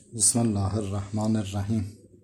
بسم الله الرحمن الرحیم.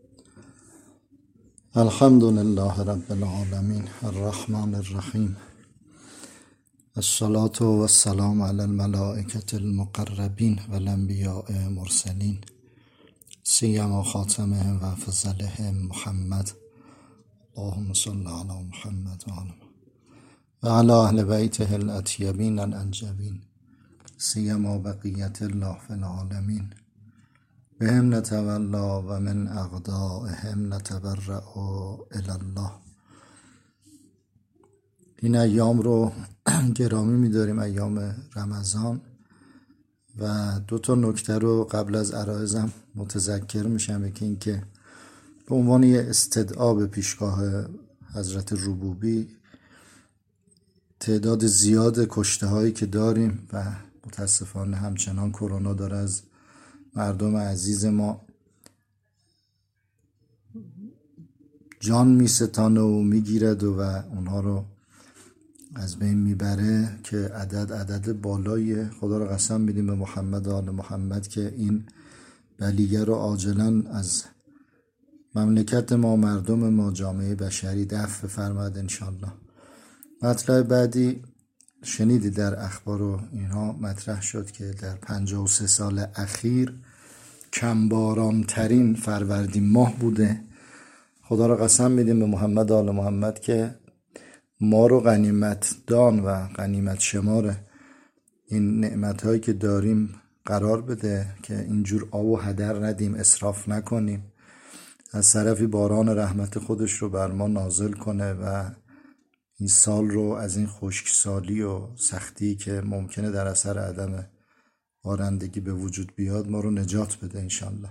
الحمد لله رب العالمین الرحمن الرحیم. الصلاة والسلام علی الملائکة المقربین و الانبیاء مرسلین سیما خاتمهم و افضلهم محمد. اللهم صل علی محمد و علی اهل بیته الاطیبین الانجبین سیما بقیت الله فی العالمین. بهم نتولا و من اعدائهم نتبرأ الی الله. این ایام رو گرامی می‌داریم، ایام رمضان، و دو تا نکته رو قبل از عرایزم متذکر میشم. یکی این که به عنوان یه استدعا به پیشگاه حضرت ربوبی تعداد زیاد کشته هایی که داریم و متاسفانه همچنان کرونا داره از مردم عزیز ما جان میستانه و میگیرد و اونها رو از بین میبره که عدد بالایی. خدا رو قسم میدیم به محمد و آل محمد که این بلیه رو عاجلا از مملکت ما، مردم ما، جامعه بشری دفع بفرماید انشالله. مطلب بعدی شنیدی در اخبار و اینها مطرح شد که در 53 سال اخیر کمباران ترین فروردین ماه بوده. خدا را قسم میدیم به محمد و آل محمد که ما رو غنیمت دان و غنیمت شمار این نعمت هایی که داریم قرار بده که اینجور آب و هدر ندیم، اسراف نکنیم. از طرفی باران رحمت خودش رو بر ما نازل کنه و این سال رو از این خشکسالی و سختی که ممکنه در اثر عدم بارندگی به وجود بیاد ما رو نجات بده انشالله.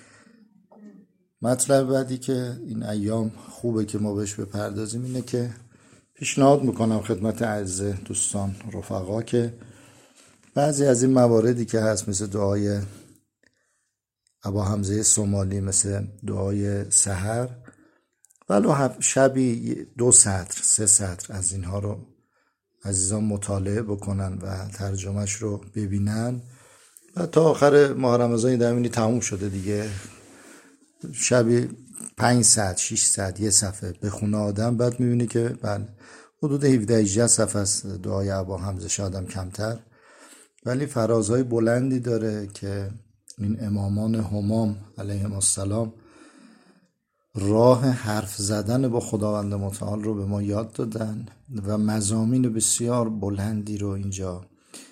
مطلب بعدی که این ایام خوبه که ما بهش بپردازیم اینه که پیشنهاد میکنم خدمت اعز دوستان رفقا که بعضی از این مواردی که هست، مثل دعای ابا حمزه صومالی، مثل دعای سحر، ولو شبی 2 سطر 3 سطر از اینها رو عزیزان مطالعه بکنن و ترجمهش رو ببینن و تا آخر ماه رمضان درمینی تموم شده دیگه. شبی 5 ساعت 6 ساعت یه صفحه بخونه آدم، بعد میبینی که بله حدود 17-18 صفحه از دعای ابا حمزه، شادم کمتر، ولی فرازهای بلندی داره که این امامان همام علیهم السلام راه حرف زدن با خداوند متعال رو به ما یاد دادن و مضامین بسیار بلندی رو اینجا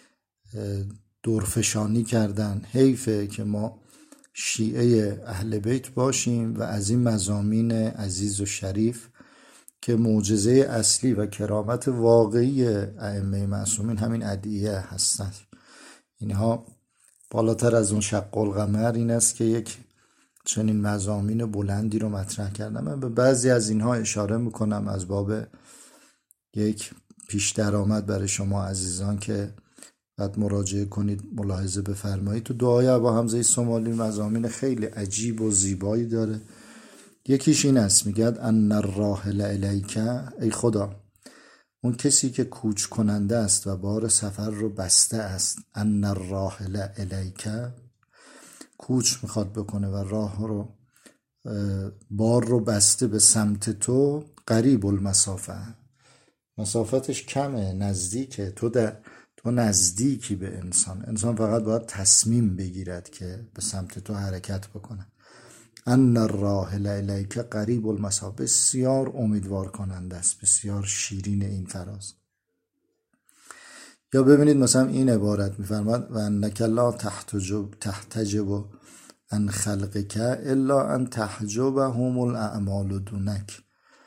دورفشانی کردن. حیفه که ما شیعه اهل بیت باشیم و از این مضامین عزیز و شریف که معجزه اصلی و کرامت واقعی ائمه معصومین همین ادعیه هستند، اینها بالاتر از اون شق القمر این است که یک چنین مضامین بلندی رو مطرح کردم. من به بعضی از اینها اشاره میکنم از باب یک پیش درآمد برای شما عزیزان که بعد مراجعه کنید، ملاحظه بفرمایید. تو دعای ابا حمزه صومالی مضامین خیلی عجیب و زیبایی داره. یکیش این است، میگه ان الراحل الیک، ای خدا اون کسی که کوچ کننده است و بار سفر رو بسته است، ان الراحل الیک، کوچ میخواد بکنه و راه رو بار رو بسته به سمت تو، قریب المسافه، مسافتش کمه، نزدیکه، تو نزدیکی به انسان فقط باید تصمیم بگیرد که به سمت تو حرکت بکنه. ان الراحل الیک قریب المسافه، بسیار امیدوار کننده است، بسیار شیرین این فراز. یا ببینید مثلا این عبارت میفرماد و انک لا تحتجب ان خلقک الا ان تحجبهم الاعمال دونک،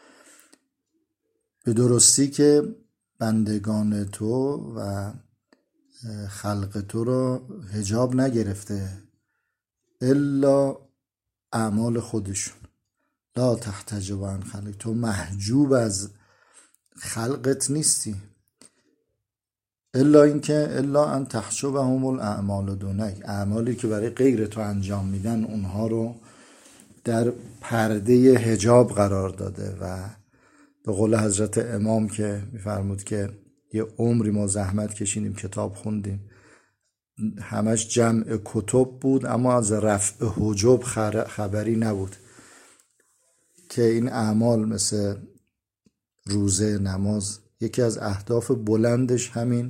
به درستی که بندگان تو و خلق تو رو حجاب نگرفته الا اعمال خودشون. لا تحتجب عن خلق، تو محجوب از خلقت نیستی، الا اینکه الا ان تحجبهم الاعمال دونک، اعمالی که برای غیر تو انجام میدن اونها رو در پرده حجاب قرار داده. و به قول حضرت امام که میفرمود که یه عمری ما زحمت کشیدیم، کتاب خوندیم، همش جمع کتب بود اما از رفع حجب خبری نبود که این اعمال مثل روزه، نماز، یکی از اهداف بلندش همین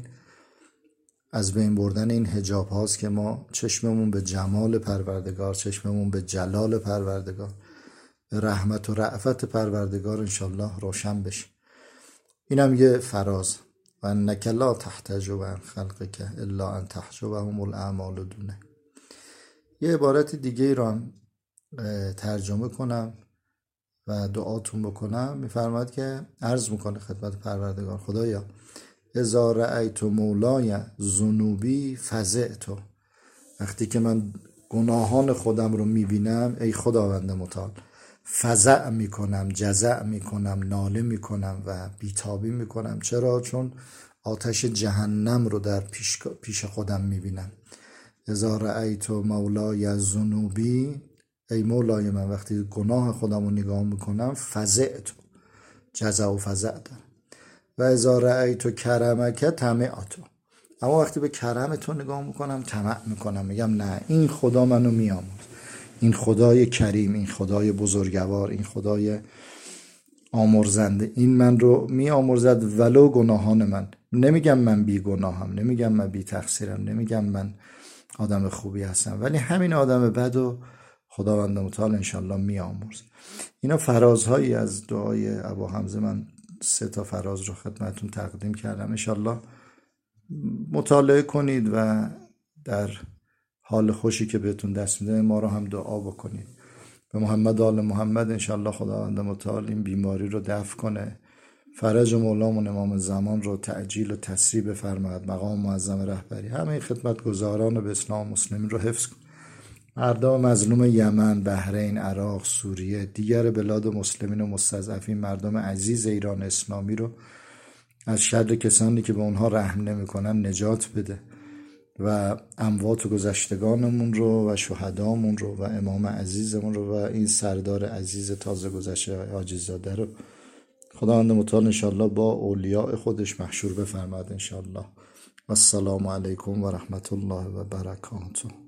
از بین بردن این حجاب هاست که ما چشممون به جمال پروردگار، چشممون به جلال پروردگار، به رحمت و رأفت پروردگار انشالله روشن بشه. اینم یه فراز و انک لا تحتجب عن خلقک الا ان تحجبهم الاعمال دونه. یه عبارت دیگه رو ترجمه کنم و دعاتون بکنم. میفرماد که عرض میکنه خدمت پروردگار: خدایا اذا رأیت مولای ذنوبی فزعت، وقتی که من گناهان خودم رو میبینم ای خداوند متعال فزع میکنم، جزع میکنم، ناله میکنم و بیتابی میکنم. چرا؟ چون آتش جهنم رو در پیش خودم میبینم. اذا رأیت مولای ذنوبی، ای مولای من وقتی گناه خودم رو نگاه میکنم فزعت، جزع و فزع دارم. و اذا رأیت کرمک طمعت، اما وقتی به کرم تو نگاه میکنم طمع میکنم، میگم نه این خدا منو میامرز، این خدای کریم، این خدای بزرگوار، این خدای آمرزنده این من رو میامرزد ولو گناهان من. نمیگم من بی گناهم، نمیگم من بی تقصیرم، نمیگم من آدم خوبی هستم، ولی همین آدم بد و خداوند متعال انشالله میامرز. اینا فرازهایی از دعای ابا حمزه. من 3 فراز رو خدمتون تقدیم کردم. انشالله مطالعه کنید و در حال خوشی که بهتون دست میده ما رو هم دعا بکنید. به محمد آل محمد انشالله خداوند متعال این بیماری رو دفع کنه، فرج مولامون امام زمان رو تعجیل و تسریع بفرماید، مقام معظم رهبری همه خدمتگزاران به اسلام مسلمین رو حفظ کن، مردم مظلوم یمن، بحرین، عراق، سوریه، دیگر بلاد مسلمین و مستضعفین، مردم عزیز ایران اسلامی رو از شر کسانی که به اونها رحم نمی‌کنن نجات بده و اموات و گذشتگانمون رو و شهدامون رو و امام عزیزمون رو و این سردار عزیز تازه گذشته حاجی زاده رو خداوند متعال انشالله با اولیاء خودش محشور بفرماد انشالله. و السلام علیکم و رحمت الله و برکاته.